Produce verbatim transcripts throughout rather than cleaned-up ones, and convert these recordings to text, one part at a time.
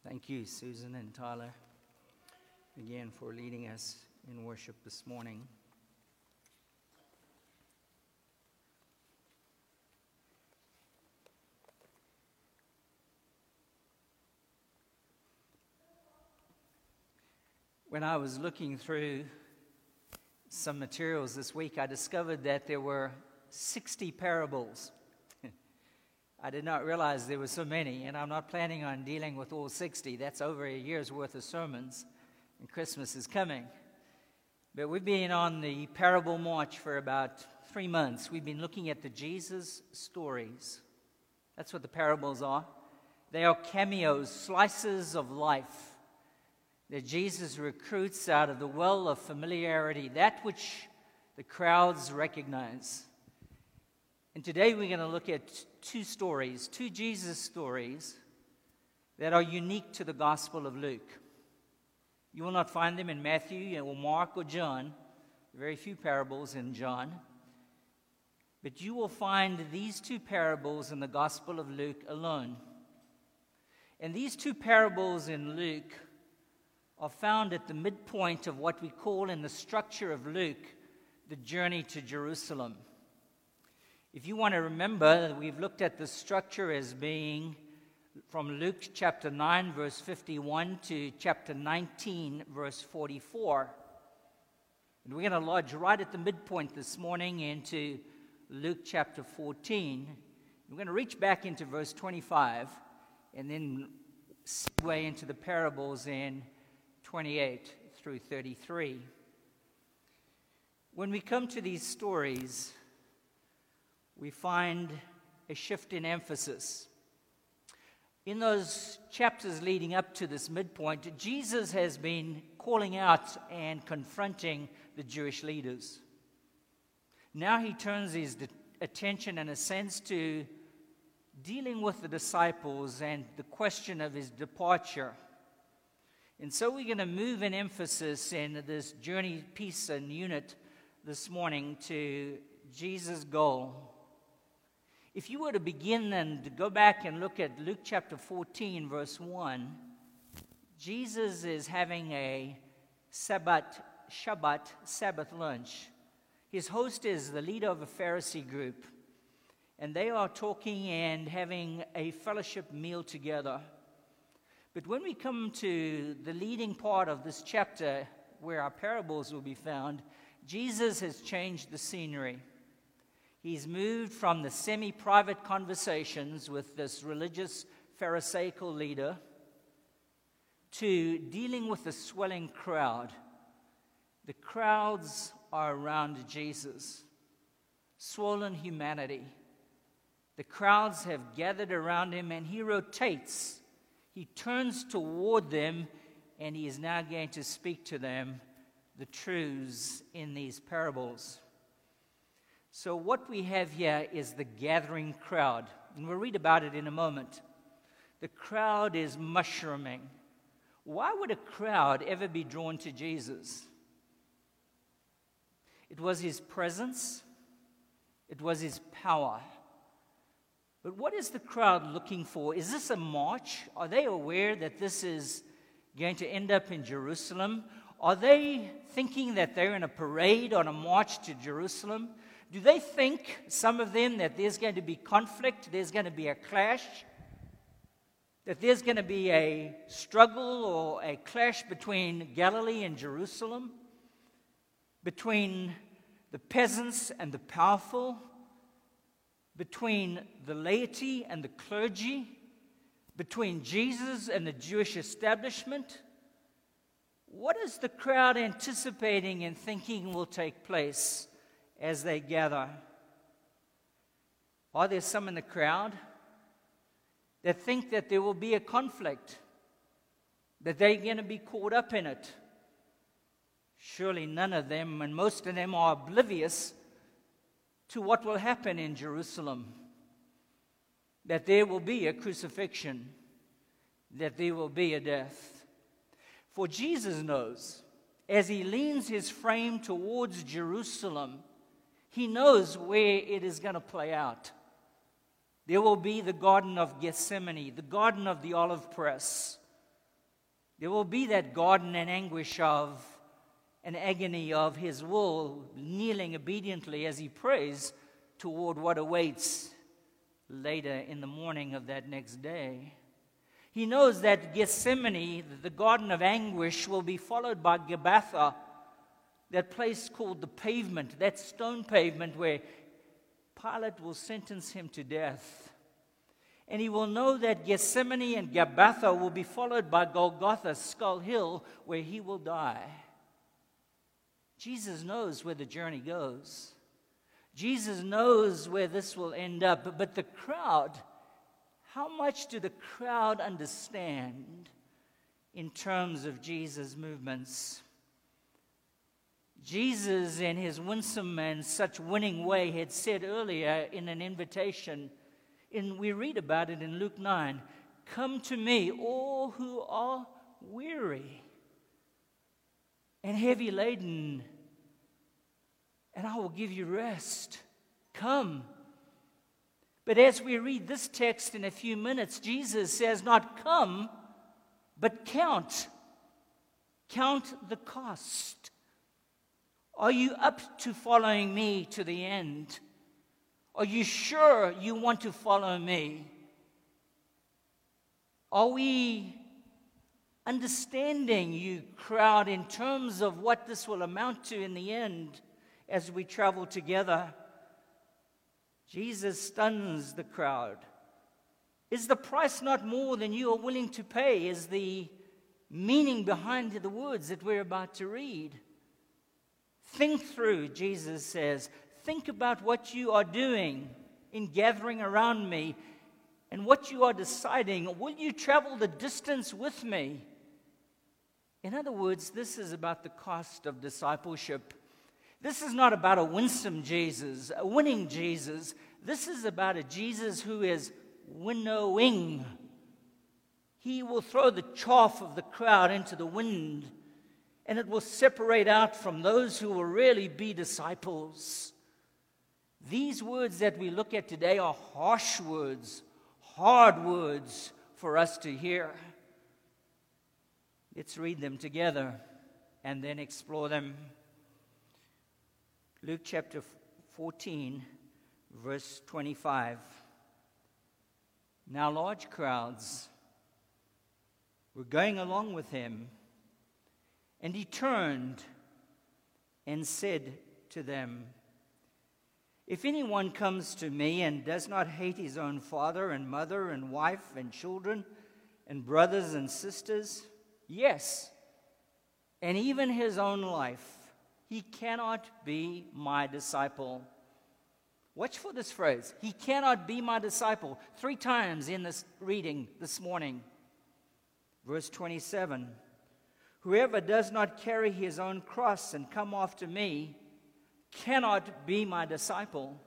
Thank you, Susan and Tyler, again for leading us in worship this morning. When I was looking through some materials this week, I discovered that there were sixty parables. I did not realize there were so many, and I'm not planning on dealing with all sixty. That's over a year's worth of sermons, and Christmas is coming. But we've been on the parable march for about three months. We've been looking at the Jesus stories. That's what the parables are. They are cameos, slices of life that Jesus recruits out of the well of familiarity, that which the crowds recognize. And today we're going to look at two stories, two Jesus stories that are unique to the Gospel of Luke. You will not find them in Matthew or Mark or John, very few parables in John. But you will find these two parables in the Gospel of Luke alone. And these two parables in Luke are found at the midpoint of what we call in the structure of Luke, the journey to Jerusalem. If you want to remember, we've looked at the structure as being from Luke chapter nine, verse fifty-one to chapter nineteen, verse forty-four. And we're going to lodge right at the midpoint this morning into Luke chapter fourteen. We're going to reach back into verse twenty-five and then segue into the parables in twenty-eight through thirty-three. When we come to these stories, we find a shift in emphasis. In those chapters leading up to this midpoint, Jesus has been calling out and confronting the Jewish leaders. Now he turns his de- attention, in a sense, to dealing with the disciples and the question of his departure. And so we're going to move in emphasis in this journey piece and unit this morning to Jesus' goal. If you were to begin and to go back and look at Luke chapter fourteen, verse one, Jesus is having a Sabbath, Shabbat, Sabbath lunch. His host is the leader of a Pharisee group, and they are talking and having a fellowship meal together. But when we come to the leading part of this chapter, where our parables will be found, Jesus has changed the scenery. He's moved from the semi-private conversations with this religious Pharisaical leader to dealing with the swelling crowd. The crowds are around Jesus, swollen humanity. The crowds have gathered around him, and he rotates. He turns toward them, and he is now going to speak to them the truths in these parables. So what we have here is the gathering crowd, and we'll read about it in a moment. The crowd is mushrooming. Why would a crowd ever be drawn to Jesus? It was his presence. It was his power. But what is the crowd looking for? Is this a march? Are they aware that this is going to end up in Jerusalem? Are they thinking that they're in a parade on a march to Jerusalem? Do they think, some of them, that there's going to be conflict, there's going to be a clash, that there's going to be a struggle or a clash between Galilee and Jerusalem, between the peasants and the powerful, between the laity and the clergy, between Jesus and the Jewish establishment? What is the crowd anticipating and thinking will take place as they gather? Are there some in the crowd that think that there will be a conflict, that they're going to be caught up in it? Surely none of them, and most of them, are oblivious to what will happen in Jerusalem, that there will be a crucifixion, that there will be a death. For Jesus knows, as he leans his frame towards Jerusalem, he knows where it is going to play out. There will be the Garden of Gethsemane, the Garden of the Olive Press, There will be that garden and anguish of an agony of his will, kneeling obediently as he prays toward what awaits later in the morning of that next day. He knows that Gethsemane, the garden of anguish, will be followed by Gabbatha, that place called the pavement, that stone pavement where Pilate will sentence him to death. And he will know that Gethsemane and Gabbatha will be followed by Golgotha, Skull Hill, where he will die. Jesus knows where the journey goes. Jesus knows where this will end up. But the crowd, how much do the crowd understand in terms of Jesus' movements? Jesus, in his winsome and such winning way, had said earlier in an invitation, in, we read about it in Luke nine, "Come to me, all who are weary and heavy laden, and I will give you rest. Come." But as we read this text in a few minutes, Jesus says not come, but count. Count the cost. Are you up to following me to the end? Are you sure you want to follow me? Are we understanding, you crowd, in terms of what this will amount to in the end as we travel together? Jesus stuns the crowd. Is the price not more than you are willing to pay? Is the meaning behind the words that we're about to read? Think through, Jesus says. Think about what you are doing in gathering around me and what you are deciding. Will you travel the distance with me? In other words, this is about the cost of discipleship. This is not about a winsome Jesus, a winning Jesus. This is about a Jesus who is winnowing. He will throw the chaff of the crowd into the wind, and it will separate out from those who will really be disciples. These words that we look at today are harsh words, hard words for us to hear. Let's read them together and then explore them. Luke chapter fourteen, verse twenty-five. Now large crowds were going along with him, and he turned and said to them, "If anyone comes to me and does not hate his own father and mother and wife and children and brothers and sisters, yes, and even his own life, he cannot be my disciple." Watch for this phrase. He cannot be my disciple. Three times in this reading this morning. Verse twenty-seven. Whoever does not carry his own cross and come after me cannot be my disciple.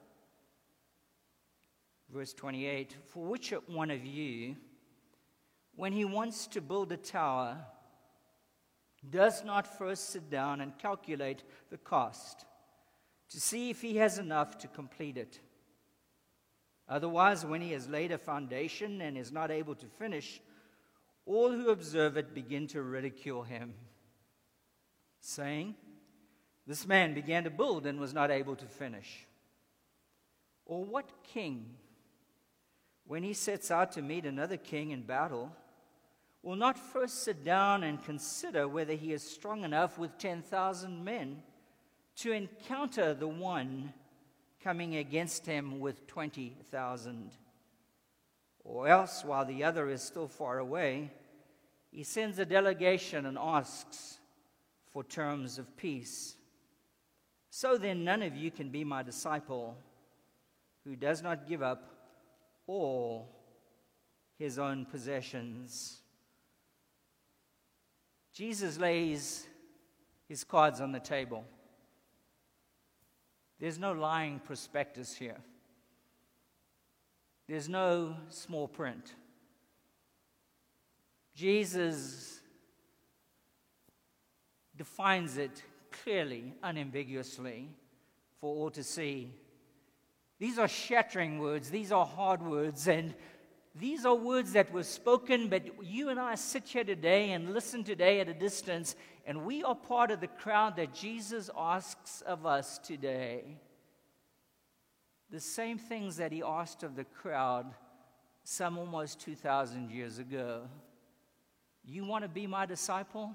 Verse twenty-eight. For which one of you, when he wants to build a tower, does not first sit down and calculate the cost to see if he has enough to complete it? Otherwise, when he has laid a foundation and is not able to finish, all who observe it begin to ridicule him, saying, "This man began to build and was not able to finish." Or what king, when he sets out to meet another king in battle, will not first sit down and consider whether he is strong enough with ten thousand men to encounter the one coming against him with twenty thousand? Or else, while the other is still far away, he sends a delegation and asks for terms of peace. So then none of you can be my disciple who does not give up all his own possessions. Jesus lays his cards on the table. There's no lying prospectus here. There's no small print. Jesus defines it clearly, unambiguously, for all to see. These are shattering words. These are hard words. And These are words that were spoken, but you and I sit here today and listen today at a distance, and we are part of the crowd that Jesus asks of us today. The same things that he asked of the crowd some almost two thousand years ago. You want to be my disciple?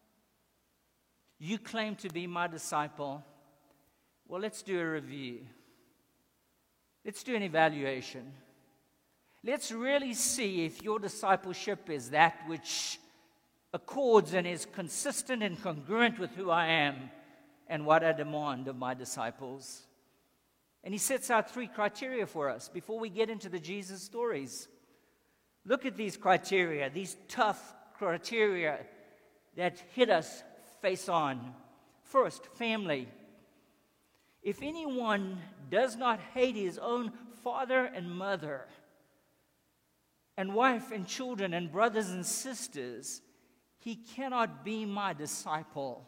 You claim to be my disciple. Well, let's do a review. Let's do an evaluation. Let's really see if your discipleship is that which accords and is consistent and congruent with who I am and what I demand of my disciples. And he sets out three criteria for us before we get into the Jesus stories. Look at these criteria, these tough criteria that hit us face on. First, family. If anyone does not hate his own father and mother, and wife and children and brothers and sisters, he cannot be my disciple.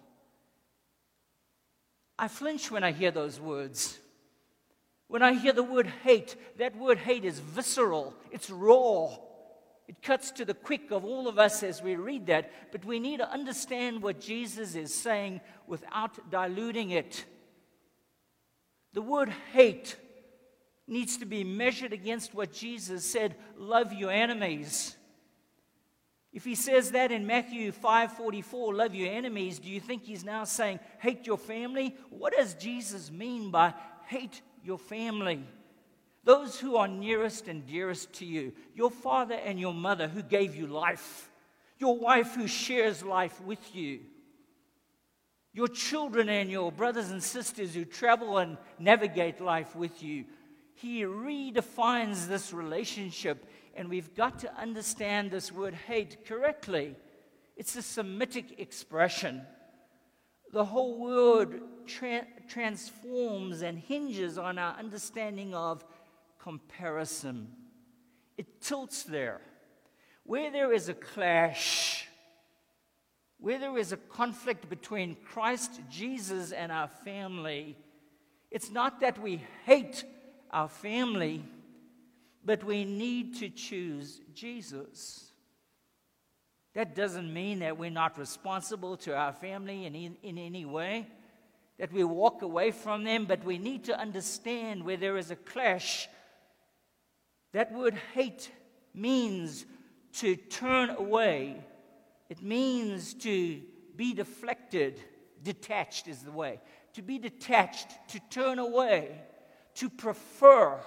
I flinch when I hear those words. When I hear the word hate, that word hate is visceral, it's raw. It cuts to the quick of all of us as we read that, but we need to understand what Jesus is saying without diluting it. The word hate needs to be measured against what Jesus said, love your enemies. If he says that in Matthew five forty-four, love your enemies, do you think he's now saying hate your family? What does Jesus mean by hate your family? Those who are nearest and dearest to you, your father and your mother who gave you life, your wife who shares life with you, your children and your brothers and sisters who travel and navigate life with you. He redefines this relationship, and we've got to understand this word hate correctly. It's a Semitic expression. The whole word tra- transforms and hinges on our understanding of comparison. It tilts there. Where there is a clash, where there is a conflict between Christ Jesus and our family, it's not that we hate our family, but we need to choose Jesus. That doesn't mean that we're not responsible to our family in, in, in any way, that we walk away from them, but we need to understand where there is a clash. That word hate means to turn away. It means to be deflected. Detached is the way. To be detached, to turn away, to prefer.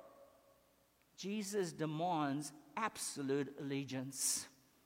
Jesus demands absolute allegiance.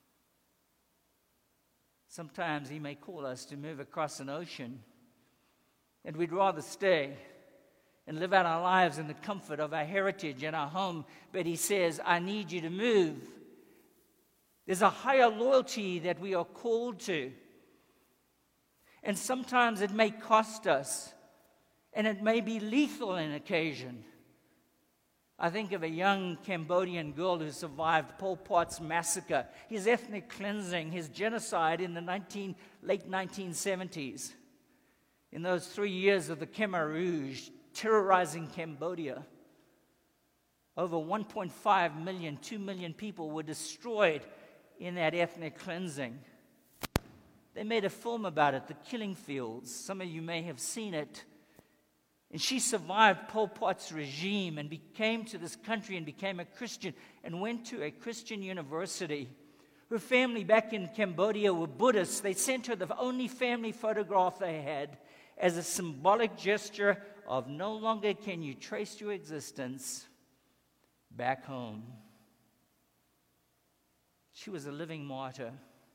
Sometimes he may call us to move across an ocean, and we'd rather stay and live out our lives in the comfort of our heritage and our home, but he says, I need you to move. There's a higher loyalty that we are called to. And sometimes it may cost us, and it may be lethal in occasion. I think of a young Cambodian girl who survived Pol Pot's massacre, his ethnic cleansing, his genocide in the nineteen, late nineteen seventies. In those three years of the Khmer Rouge terrorizing Cambodia, over one point five million, two million people were destroyed in that ethnic cleansing. They made a film about it, The Killing Fields. Some of you may have seen it. And she survived Pol Pot's regime and came to this country and became a Christian and went to a Christian university. Her family back in Cambodia were Buddhists. They sent her the only family photograph they had as a symbolic gesture of no longer can you trace your existence back home. She was a living martyr,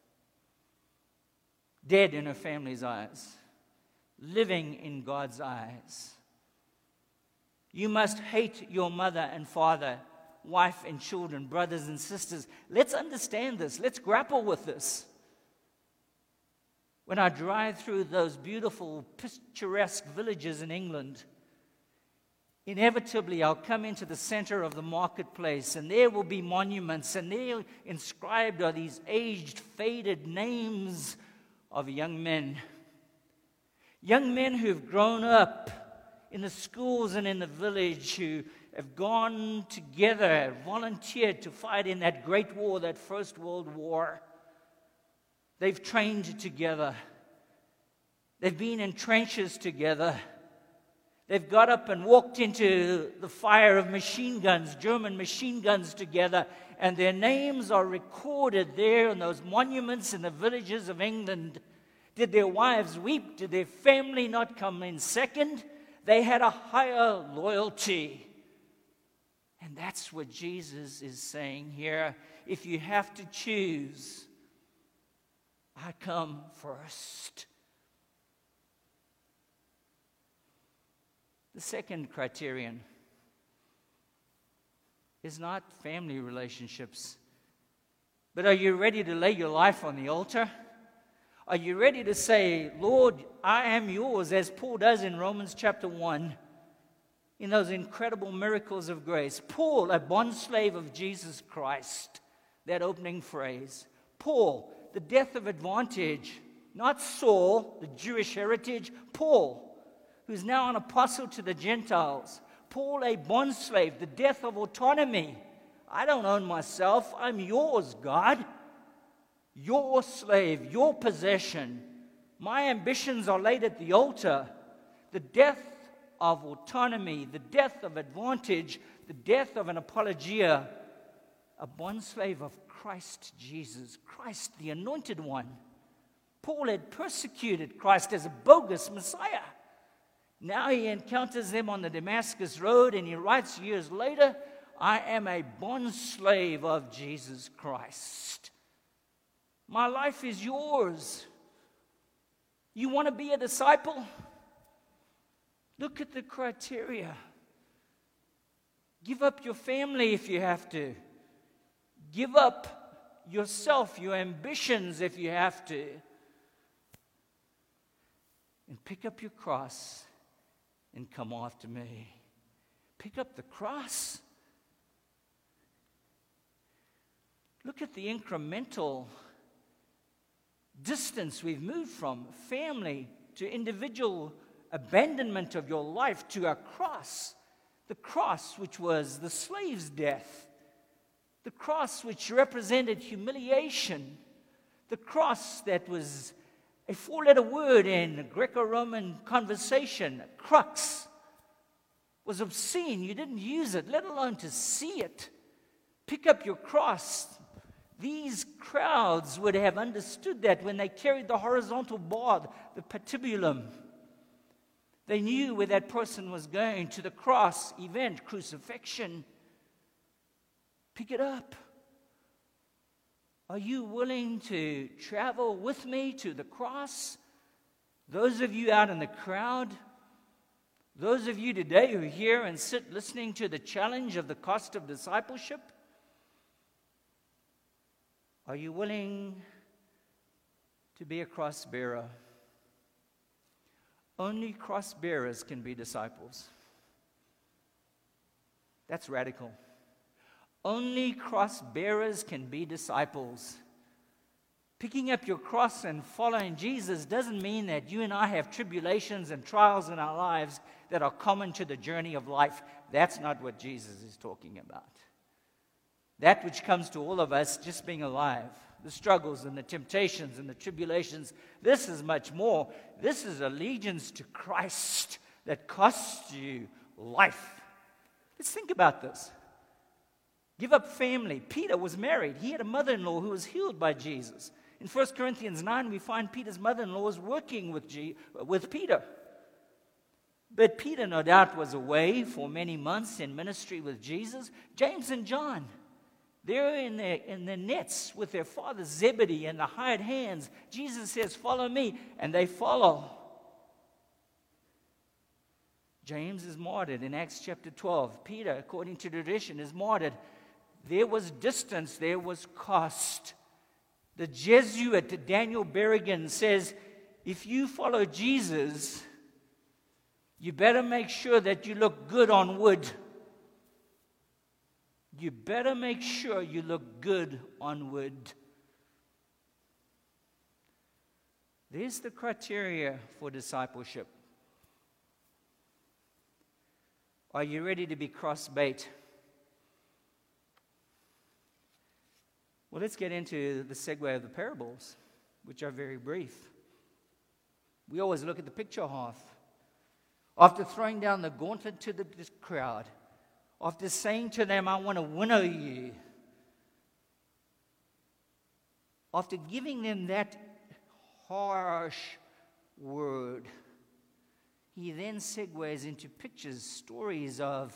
dead in her family's eyes, living in God's eyes. You must hate your mother and father, wife and children, brothers and sisters. Let's understand this. Let's grapple with this. When I drive through those beautiful, picturesque villages in England, inevitably I'll come into the center of the marketplace, and there will be monuments, and there inscribed are these aged, faded names of young men. Young men who've grown up in the schools and in the village, who have gone together, volunteered to fight in that great war, that First World War. They've trained together. They've been in trenches together. They've got up and walked into the fire of machine guns, German machine guns together, and their names are recorded there in those monuments in the villages of England. Did their wives weep? Did their family not come in second? They had a higher loyalty. And that's what Jesus is saying here. If you have to choose, I come first. The second criterion is not family relationships, but are you ready to lay your life on the altar? Are you ready to say, Lord, I am yours, as Paul does in Romans chapter one, in those incredible miracles of grace? Paul, a bondslave of Jesus Christ, that opening phrase. Paul, the death of advantage, not Saul, the Jewish heritage. Paul, who's now an apostle to the Gentiles. Paul, a bondslave, the death of autonomy. I don't own myself. I'm yours, God. Your slave, your possession. My ambitions are laid at the altar. The death of autonomy, the death of advantage, the death of an apologia, a bondslave of Christ Jesus, Christ the Anointed One. Paul had persecuted Christ as a bogus Messiah. Now he encounters them on the Damascus Road, and he writes years later, I am a bondslave of Jesus Christ. My life is yours. You want to be a disciple? Look at the criteria. Give up your family if you have to. Give up yourself, your ambitions if you have to. And pick up your cross and come after me. Pick up the cross. Look at the incremental distance we've moved from family to individual abandonment of your life to a cross. The cross which was the slave's death. The cross which represented humiliation. The cross that was a four-letter word in Greco-Roman conversation, crux, was obscene. You didn't use it, let alone to see it. Pick up your cross. These crowds would have understood that when they carried the horizontal bar, the patibulum. They knew where that person was going, to the cross event, crucifixion. Pick it up. Are you willing to travel with me to the cross? Those of you out in the crowd, those of you today who are here and sit listening to the challenge of the cost of discipleship, are you willing to be a cross bearer? Only cross bearers can be disciples. That's radical. Only cross bearers can be disciples. Picking up your cross and following Jesus doesn't mean that you and I have tribulations and trials in our lives that are common to the journey of life. That's not what Jesus is talking about. That which comes to all of us just being alive, the struggles and the temptations and the tribulations, this is much more. This is allegiance to Christ that costs you life. Let's think about this. Give up family. Peter was married. He had a mother-in-law who was healed by Jesus. In First Corinthians nine, we find Peter's mother-in-law was working with, G- with Peter. But Peter, no doubt, was away for many months in ministry with Jesus. James and John, they're in their, in their nets with their father Zebedee and the hired hands. Jesus says, follow me, and they follow. James is martyred in Acts chapter twelve. Peter, according to tradition, is martyred. There was distance, there was cost. The Jesuit Daniel Berrigan says, if you follow Jesus, you better make sure that you look good on wood. You better make sure you look good on wood. There's the criteria for discipleship. Are you ready to be cross-bait? Well, let's get into the segue of the parables, which are very brief. We always look at the picture half. After throwing down the gauntlet to the crowd, after saying to them, I want to winnow you, after giving them that harsh word, he then segues into pictures, stories of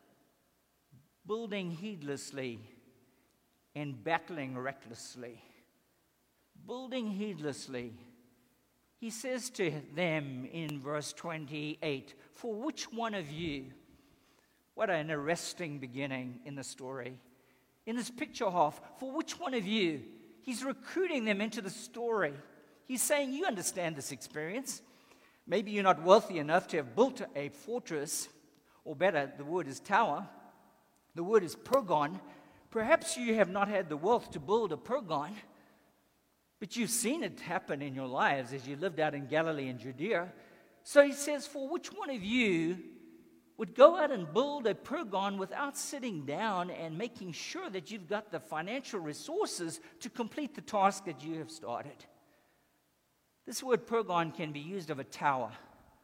building heedlessly and battling recklessly. Building heedlessly. He says to them in verse twenty-eight, for which one of you, what an arresting beginning in the story. In this picture half, for which one of you, he's recruiting them into the story. He's saying, you understand this experience. Maybe you're not wealthy enough to have built a fortress, or better, the word is tower. The word is pergon. Perhaps you have not had the wealth to build a pergon, but you've seen it happen in your lives as you lived out in Galilee and Judea. So he says, for which one of you would go out and build a pergon without sitting down and making sure that you've got the financial resources to complete the task that you have started? This word pergon can be used of a tower.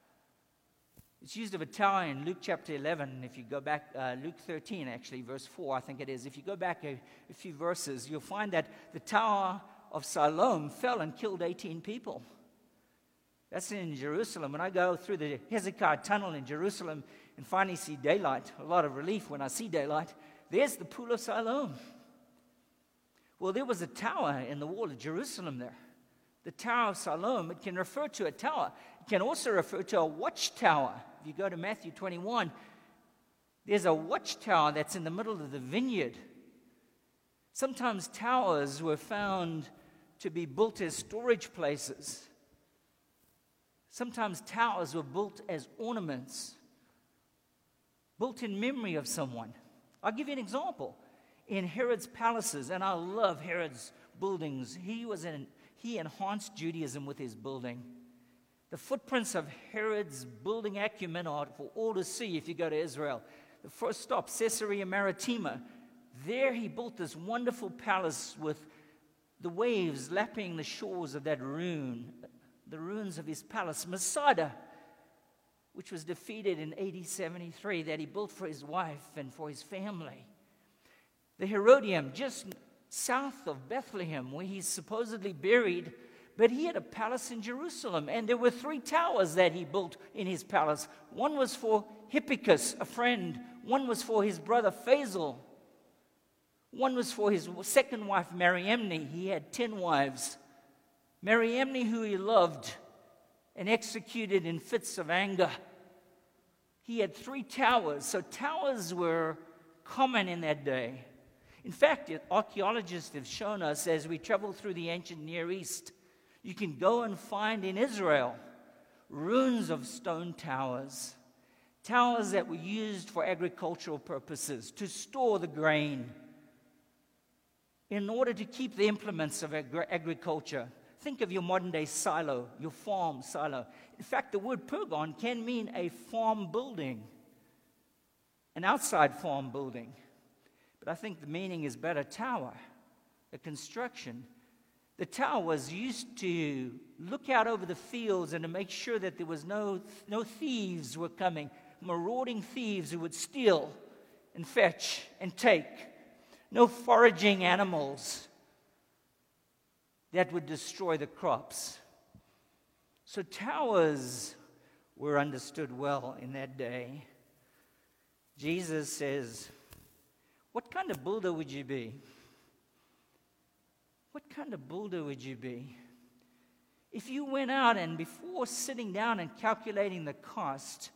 It's used of a tower in Luke chapter eleven. If you go back, uh, Luke thirteen actually, verse four, I think it is. If you go back a, a few verses, you'll find that the tower of Siloam fell and killed eighteen people. That's in Jerusalem. When I go through the Hezekiah tunnel in Jerusalem and finally see daylight, a lot of relief when I see daylight, there's the pool of Siloam. Well, there was a tower in the wall of Jerusalem there. The Tower of Siloam, it can refer to a tower. It can also refer to a watchtower. If you go to Matthew twenty-one, there's a watchtower that's in the middle of the vineyard. Sometimes towers were found to be built as storage places. Sometimes towers were built as ornaments, built in memory of someone. I'll give you an example. In Herod's palaces, and I love Herod's buildings, he was an He enhanced Judaism with his building. The footprints of Herod's building acumen are for all to see if you go to Israel. The first stop, Caesarea Maritima. There he built this wonderful palace with the waves lapping the shores of that ruin, the ruins of his palace, Masada, which was defeated in A D seventy-three, that he built for his wife and for his family. The Herodium, just south of Bethlehem, where he's supposedly buried, but he had a palace in Jerusalem, and there were three towers that he built in his palace. One was for Hippicus, a friend. One was for his brother Phasael. One was for his second wife, Mariamne. He had ten wives. Mariamne, who he loved and executed in fits of anger. He had three towers, so towers were common in that day. In fact, archaeologists have shown us as we travel through the ancient Near East, you can go and find in Israel ruins of stone towers, towers that were used for agricultural purposes, to store the grain, in order to keep the implements of agri- agriculture. Think of your modern-day silo, your farm silo. In fact, the word pergon can mean a farm building, an outside farm building. But I think the meaning is better, tower, a construction. The tower was used to look out over the fields and to make sure that there was no, no thieves were coming, marauding thieves who would steal and fetch and take. No foraging animals that would destroy the crops. So towers were understood well in that day. Jesus says, what kind of builder would you be? What kind of builder would you be? If you went out and before sitting down and calculating the cost,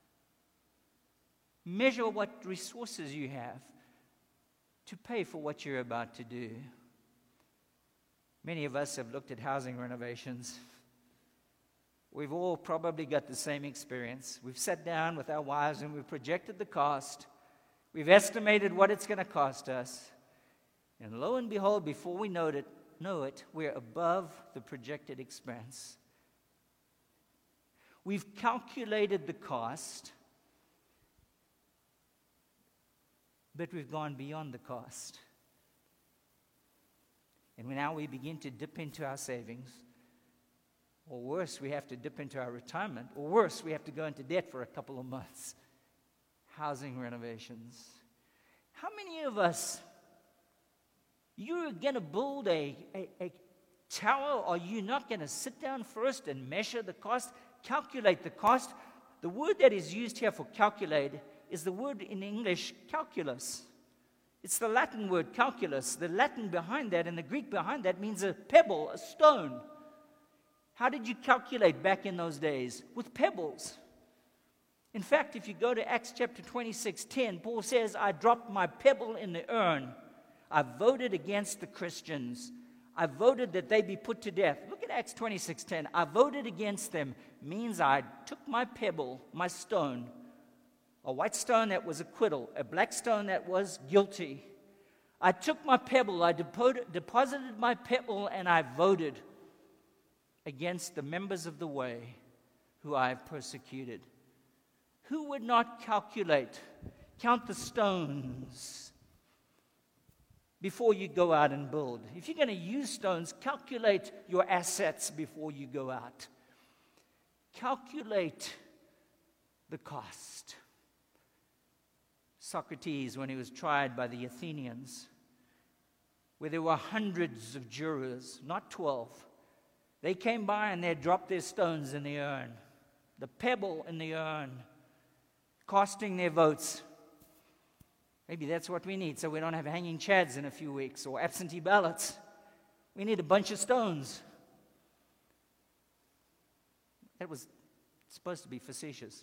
measure what resources you have to pay for what you're about to do. Many of us have looked at housing renovations. We've all probably got the same experience. We've sat down with our wives and we've projected the cost. We've estimated what it's going to cost us. And lo and behold, before we know it, know it, we're above the projected expense. We've calculated the cost. but we've gone beyond the cost. And now we begin to dip into our savings, or worse, we have to dip into our retirement, or worse, we have to go into debt for a couple of months. Housing renovations. How many of us, you're going to build a, a, a tower, or you're not going to sit down first and measure the cost, calculate the cost? The word that is used here for calculate is the word in English, calculus. It's the Latin word calculus. The Latin behind that and the Greek behind that means a pebble, a stone. How did you calculate back in those days? With pebbles. In fact, if you go to Acts chapter twenty-six ten, Paul says, I dropped my pebble in the urn. I voted against the Christians. I voted that they be put to death. Look at Acts twenty-six ten. I voted against them means I took my pebble, my stone, a white stone that was acquittal, a black stone that was guilty. I took my pebble, I depo- deposited my pebble, and I voted against the members of the way who I have persecuted. Who would not calculate, count the stones before you go out and build? If you're going to use stones, calculate your assets before you go out. Calculate the cost. Socrates, when he was tried by the Athenians, where there were hundreds of jurors, not twelve, they came by and they dropped their stones in the urn, the pebble in the urn, casting their votes. Maybe that's what we need, so we don't have hanging chads in a few weeks or absentee ballots. We need a bunch of stones. That was supposed to be facetious.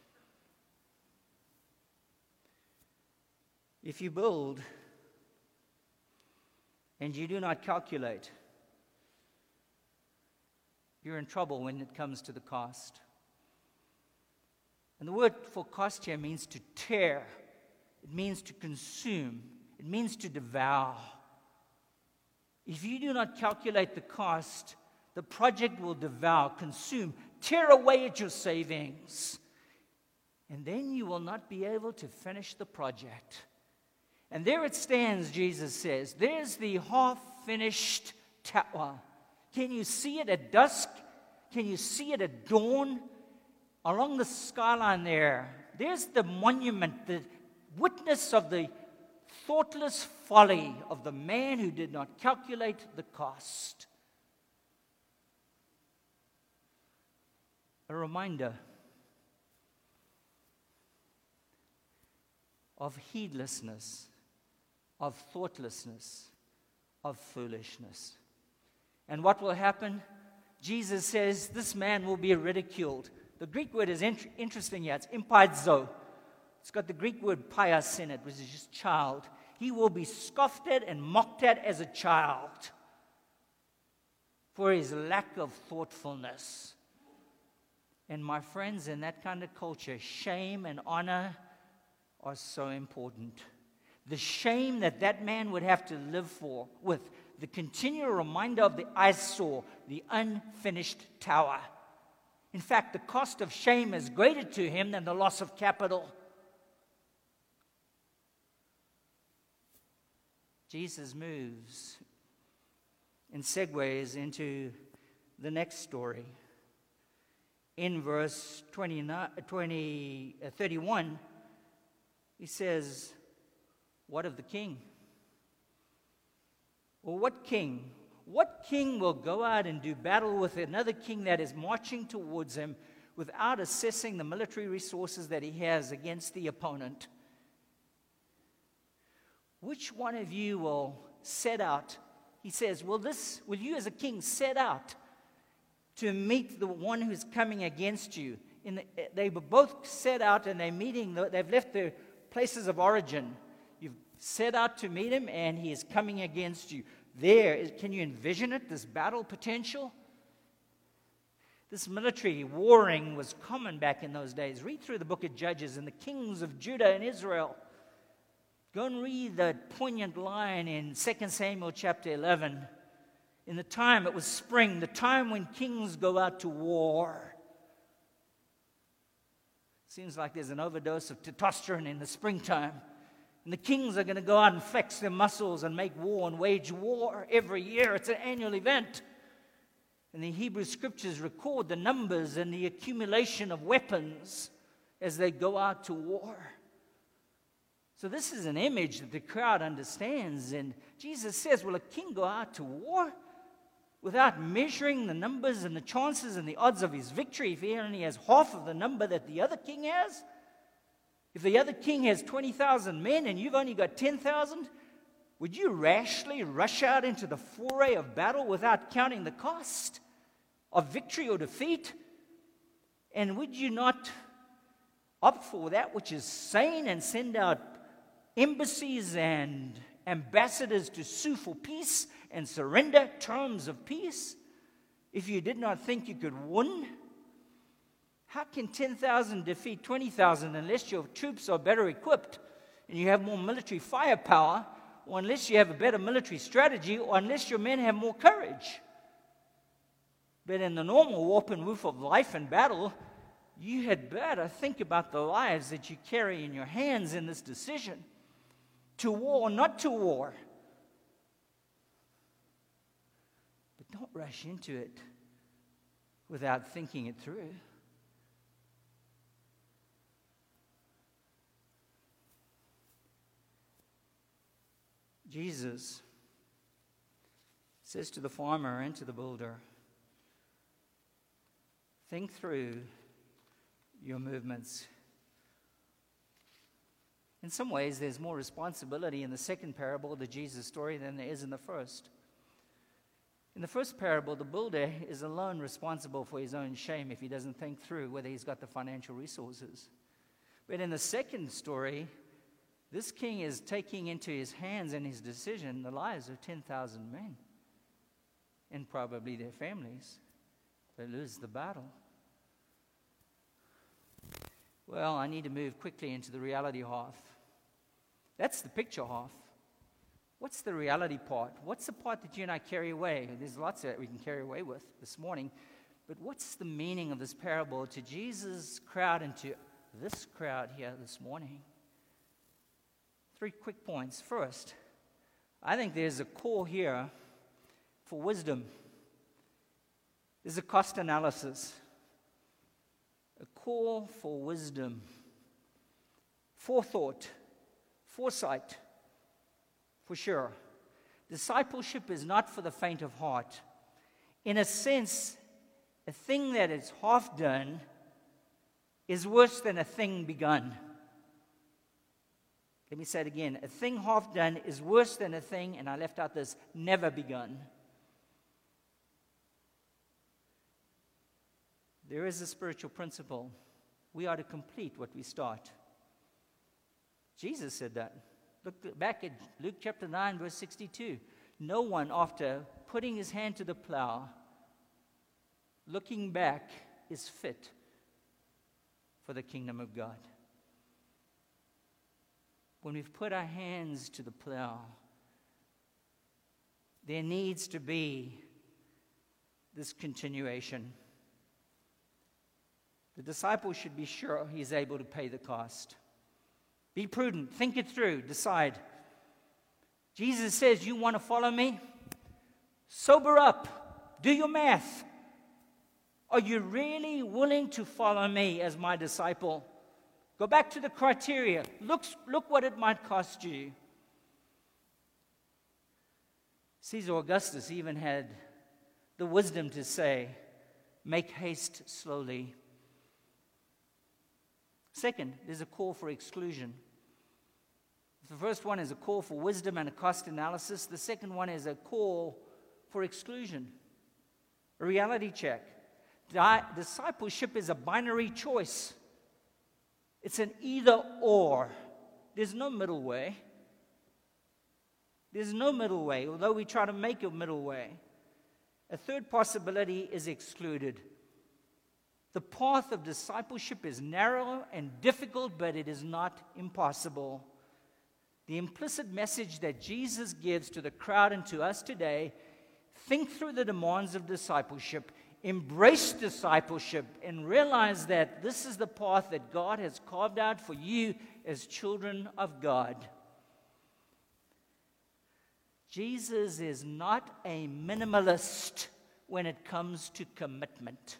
If you build and you do not calculate, you're in trouble when it comes to the cost. And the word for cost here means to tear. It means to consume. It means to devour. If you do not calculate the cost, the project will devour, consume, tear away at your savings. And then you will not be able to finish the project. And there it stands, Jesus says. There's the half-finished tower. Can you see it at dusk? Can you see it at dawn? Along the skyline there, there's the monument, the witness of the thoughtless folly of the man who did not calculate the cost. A reminder of heedlessness, of thoughtlessness, of foolishness. And what will happen? Jesus says this man will be ridiculed. The Greek word is int- interesting here. It's impaizo. It's got the Greek word pias in it, which is just child. He will be scoffed at and mocked at as a child for his lack of thoughtfulness. And my friends, in that kind of culture, shame and honor are so important. The shame that that man would have to live for with the continual reminder of the eyesore, the unfinished tower. In fact, the cost of shame is greater to him than the loss of capital. Jesus moves and segues into the next story. In verse twenty-nine, twenty, uh, thirty-one, he says, what of the king? Or what king? What king will go out and do battle with another king that is marching towards him without assessing the military resources that he has against the opponent? Which one of you will set out? He says, will this, will you as a king set out to meet the one who's coming against you? In the, they were both set out and they're meeting, they've left their places of origin. You've set out to meet him and he is coming against you. There, can you envision it, this battle potential? This military warring was common back in those days. Read through the book of Judges and the kings of Judah and Israel. Go and read that poignant line in Second Samuel chapter eleven. In the time, it was spring, the time when kings go out to war. Seems like there's an overdose of testosterone in the springtime. And the kings are going to go out and flex their muscles and make war and wage war every year. It's an annual event. And the Hebrew scriptures record the numbers and the accumulation of weapons as they go out to war. So this is an image that the crowd understands. And Jesus says, will a king go out to war without measuring the numbers and the chances and the odds of his victory if he only has half of the number that the other king has? If the other king has twenty thousand men and you've only got ten thousand, would you rashly rush out into the foray of battle without counting the cost of victory or defeat? And would you not opt for that which is sane and send out embassies and ambassadors to sue for peace and surrender terms of peace if you did not think you could win? How can ten thousand defeat twenty thousand unless your troops are better equipped and you have more military firepower, or unless you have a better military strategy, or unless your men have more courage? But in the normal warp and woof of life and battle, you had better think about the lives that you carry in your hands in this decision. To war or not to war. But don't rush into it without thinking it through. Jesus says to the farmer and to the builder, think through your movements. In some ways, there's more responsibility in the second parable of the Jesus story than there is in the first. In the first parable, the builder is alone responsible for his own shame if he doesn't think through whether he's got the financial resources. But in the second story, this king is taking into his hands and his decision the lives of ten thousand men and probably their families. They lose the battle. Well, I need to move quickly into the reality half. That's the picture half. What's the reality part? What's the part that you and I carry away? There's lots that we can carry away with this morning. But what's the meaning of this parable to Jesus' crowd and to this crowd here this morning? Three quick points. First, I think there's a call here for wisdom. There's a cost analysis. A call for wisdom. Forethought. Foresight. For sure. Discipleship is not for the faint of heart. In a sense, a thing that is half done is worse than a thing begun. Let me say it again. A thing half done is worse than a thing, and I left out this, never begun. There is a spiritual principle. We are to complete what we start. Jesus said that. Look back at Luke chapter nine, verse sixty-two. No one, after putting his hand to the plow, looking back, is fit for the kingdom of God. When we've put our hands to the plow, there needs to be this continuation. The disciple should be sure he's able to pay the cost. Be prudent, think it through, decide. Jesus says, you want to follow me? Sober up, do your math. Are you really willing to follow me as my disciple? Go back to the criteria. Look, look what it might cost you. Caesar Augustus even had the wisdom to say, make haste slowly. Second, there's a call for exclusion. The first one is a call for wisdom and a cost analysis. The second one is a call for exclusion, a reality check. Di- discipleship is a binary choice. It's an either or. There's no middle way. There's no middle way, although we try to make a middle way. A third possibility is excluded. The path of discipleship is narrow and difficult, but it is not impossible. The implicit message that Jesus gives to the crowd and to us today: think through the demands of discipleship, embrace discipleship, and realize that this is the path that God has carved out for you as children of God. Jesus is not a minimalist when it comes to commitment.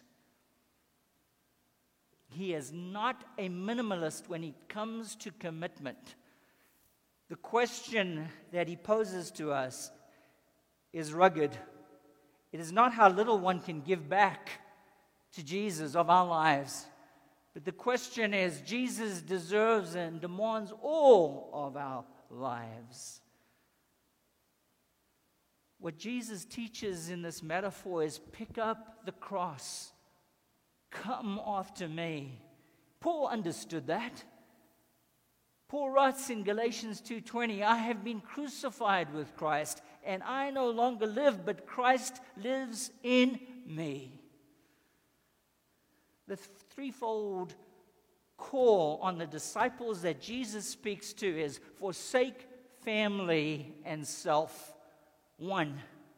He is not a minimalist when it comes to commitment. The question that he poses to us is rugged. It is not how little one can give back to Jesus of our lives, but the question is, Jesus deserves and demands all of our lives. What Jesus teaches in this metaphor is pick up the cross. Come after me. Paul understood that. Paul writes in Galatians two twenty, I have been crucified with Christ, and I no longer live, but Christ lives in me. The threefold call on the disciples that Jesus speaks to is forsake family and self. One.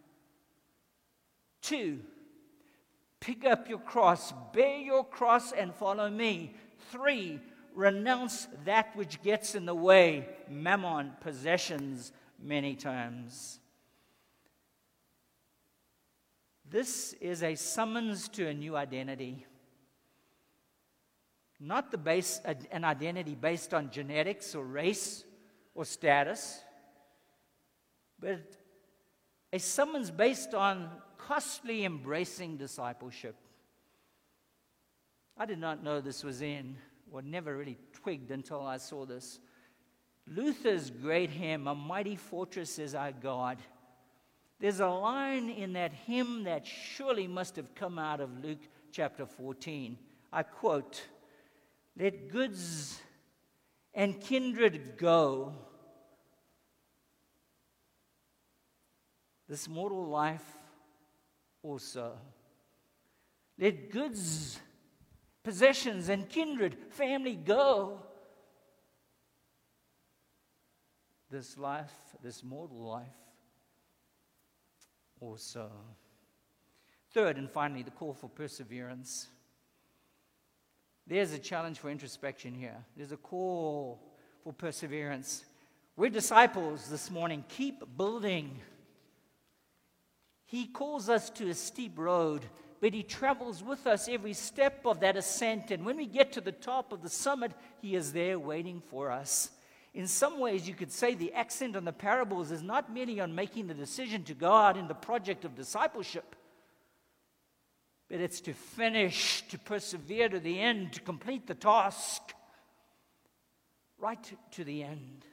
Two. Pick up your cross, bear your cross and follow me. Three, renounce that which gets in the way, mammon, possessions, many times. This is a summons to a new identity. Not the base, an identity based on genetics or race or status, but a summons based on costly embracing discipleship. I did not know this was in, or never really twigged until I saw this. Luther's great hymn, A Mighty Fortress is Our God. There's a line in that hymn that surely must have come out of Luke chapter fourteen. I quote, let goods and kindred go. This mortal life also. Let goods, possessions, and kindred, family go. This life, this mortal life also. Third and finally, the call for perseverance. There's a challenge for introspection here. There's a call for perseverance. We're disciples this morning. Keep building. He calls us to a steep road, but he travels with us every step of that ascent. And when we get to the top of the summit, he is there waiting for us. In some ways, you could say the accent on the parables is not merely on making the decision to go out in the project of discipleship, but it's to finish, to persevere to the end, to complete the task, right to, to the end.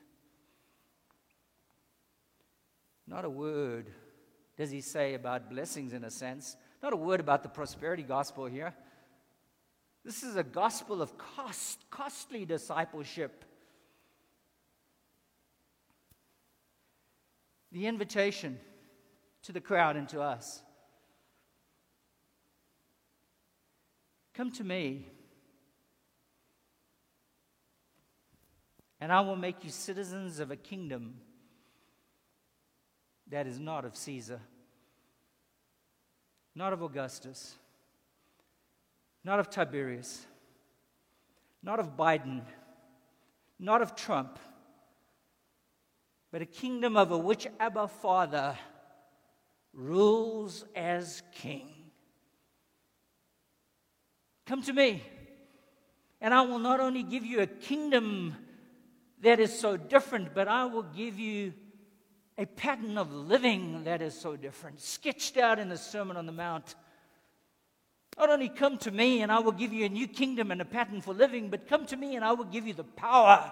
Not a word does he say about blessings in a sense. Not a word about the prosperity gospel here. This is a gospel of cost, costly discipleship. The invitation to the crowd and to us. Come to me, and I will make you citizens of a kingdom that is not of Caesar, not of Augustus, not of Tiberius, not of Biden, not of Trump, but a kingdom over which Abba Father rules as king. Come to me, and I will not only give you a kingdom that is so different, but I will give you a pattern of living that is so different, sketched out in the Sermon on the Mount. Not only come to me and I will give you a new kingdom and a pattern for living, but come to me and I will give you the power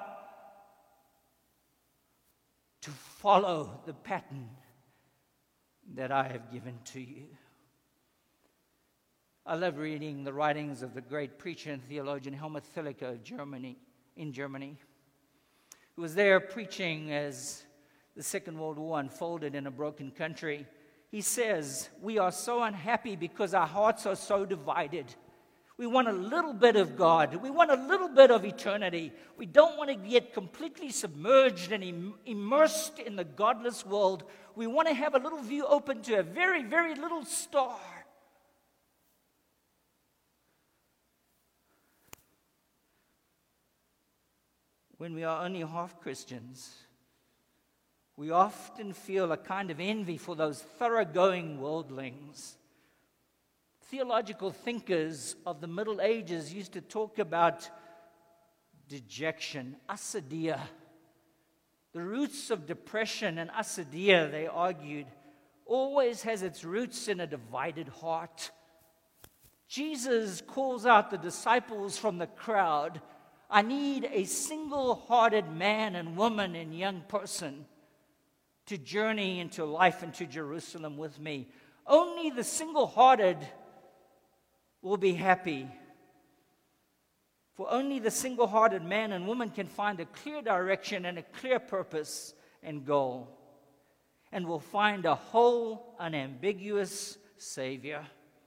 to follow the pattern that I have given to you. I love reading the writings of the great preacher and theologian Helmut Thielicke of Germany, in Germany, who was there preaching as the Second World War unfolded in a broken country. He says, we are so unhappy because our hearts are so divided. We want a little bit of God. We want a little bit of eternity. We don't want to get completely submerged and im- immersed in the godless world. We want to have a little view open to a very, very little star. When we are only half Christians, we often feel a kind of envy for those thoroughgoing worldlings. Theological thinkers of the Middle Ages used to talk about dejection, asadia. The roots of depression and asadia, they argued, always has its roots in a divided heart. Jesus calls out the disciples from the crowd. I need a single-hearted man and woman and young person to journey into life into Jerusalem with me. Only the single-hearted will be happy. For only the single-hearted man and woman can find a clear direction and a clear purpose and goal, and will find a whole, unambiguous Savior.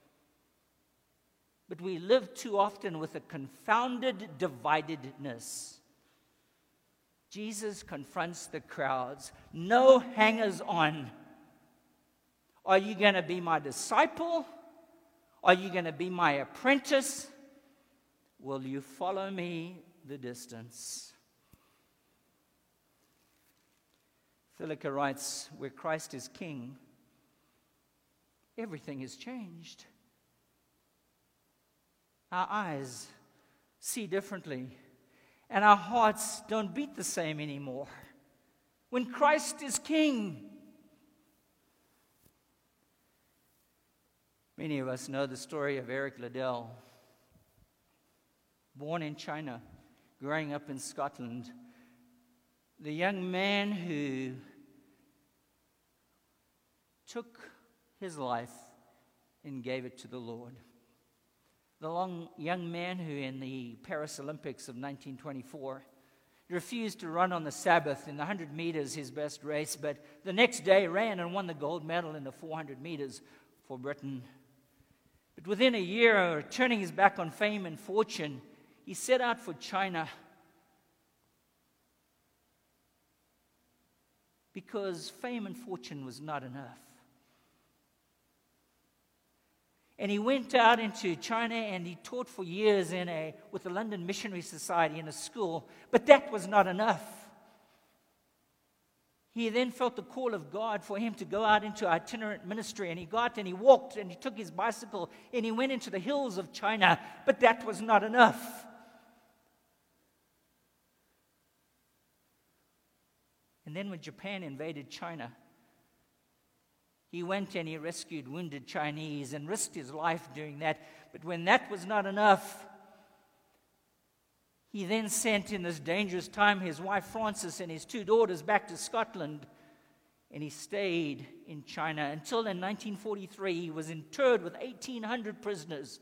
But we live too often with a confounded dividedness. Jesus confronts the crowds. No hangers-on. Are you going to be my disciple? Are you going to be my apprentice? Will you follow me the distance? Thilica writes, where Christ is king, everything is changed. Our eyes see differently, and our hearts don't beat the same anymore. When Christ is king, many of us know the story of Eric Liddell. Born in China, growing up in Scotland, the young man who took his life and gave it to the Lord. The long, young man who in the Paris Olympics of nineteen twenty-four refused to run on the Sabbath in the one hundred meters, his best race, but the next day ran and won the gold medal in the four hundred meters for Britain. But within a year, turning his back on fame and fortune, he set out for China because fame and fortune was not enough. And he went out into China and he taught for years in a with the London Missionary Society in a school, but that was not enough. He then felt the call of God for him to go out into itinerant ministry, and he got and he walked and he took his bicycle and he went into the hills of China, but that was not enough. And then when Japan invaded China, he went and he rescued wounded Chinese and risked his life doing that. But when that was not enough, he then sent in this dangerous time his wife Frances and his two daughters back to Scotland. And he stayed in China until in nineteen forty-three he was interred with eighteen hundred prisoners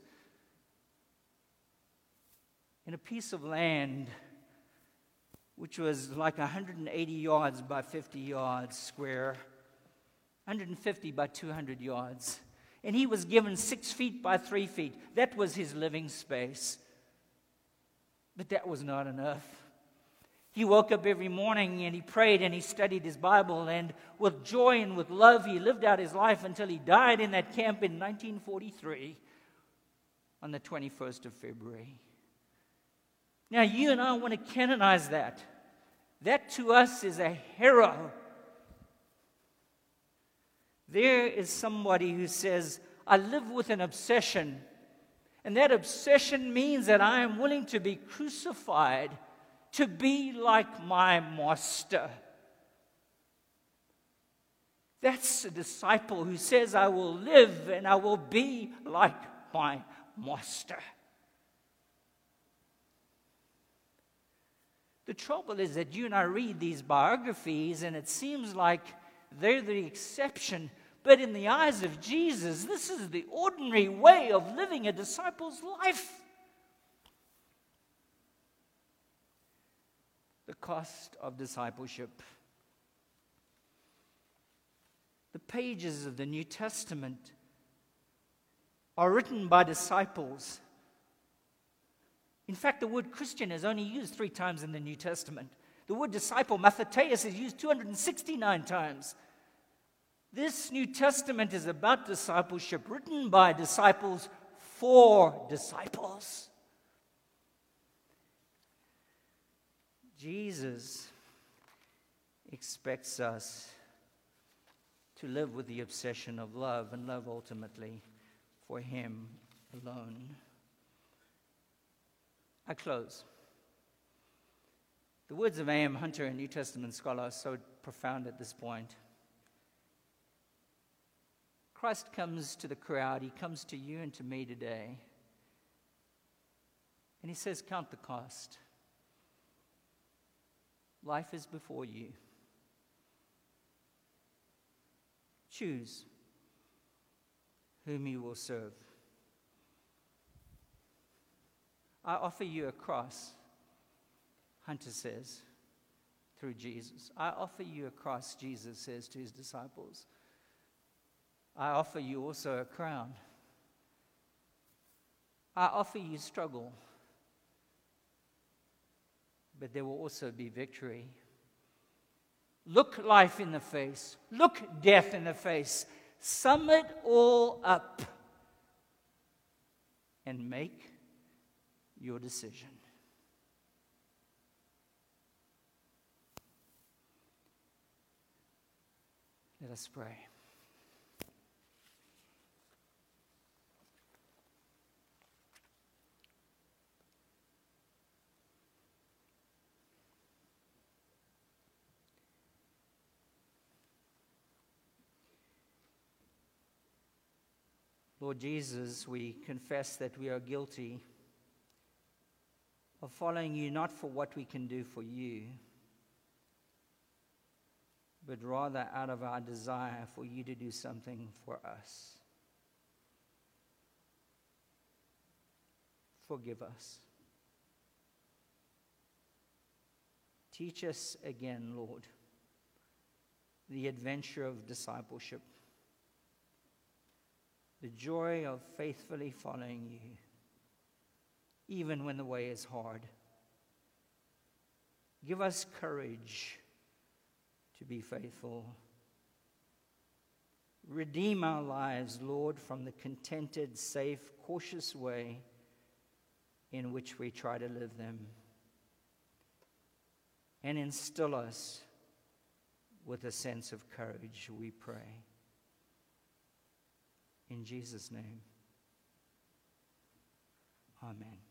in a piece of land which was like one hundred eighty yards by fifty yards square, one hundred fifty by two hundred yards. And he was given six feet by three feet. That was his living space. But that was not enough. He woke up every morning and he prayed and he studied his Bible, and with joy and with love he lived out his life until he died in that camp in nineteen forty-three on the twenty-first of February. Now you and I want to canonize that. That to us is a hero. There is somebody who says, I live with an obsession. And that obsession means that I am willing to be crucified to be like my master. That's a disciple who says, I will live and I will be like my master. The trouble is that you and I read these biographies and it seems like they're the exception. But in the eyes of Jesus, this is the ordinary way of living a disciple's life. The cost of discipleship. The pages of the New Testament are written by disciples. In fact, the word Christian is only used three times in the New Testament. The word disciple, matheteus, is used two hundred sixty-nine times. This New Testament is about discipleship, written by disciples for disciples. Jesus expects us to live with the obsession of love, and love ultimately for Him alone. I close. The words of A M Hunter, a New Testament scholar, are so profound at this point. Christ comes to the crowd, He comes to you and to me today, and He says, count the cost. Life is before you. Choose whom you will serve. I offer you a cross, Hunter says, through Jesus. I offer you a cross, Jesus says to His disciples. I offer you also a crown. I offer you struggle, but there will also be victory. Look life in the face. Look death in the face. Sum it all up and make your decision. Let us pray. Lord Jesus, we confess that we are guilty of following you not for what we can do for you, but rather out of our desire for you to do something for us. Forgive us. Teach us again, Lord, the adventure of discipleship, the joy of faithfully following you, even when the way is hard. Give us courage to be faithful. Redeem our lives, Lord, from the contented, safe, cautious way in which we try to live them. And instill us with a sense of courage, we pray. In Jesus' name, amen.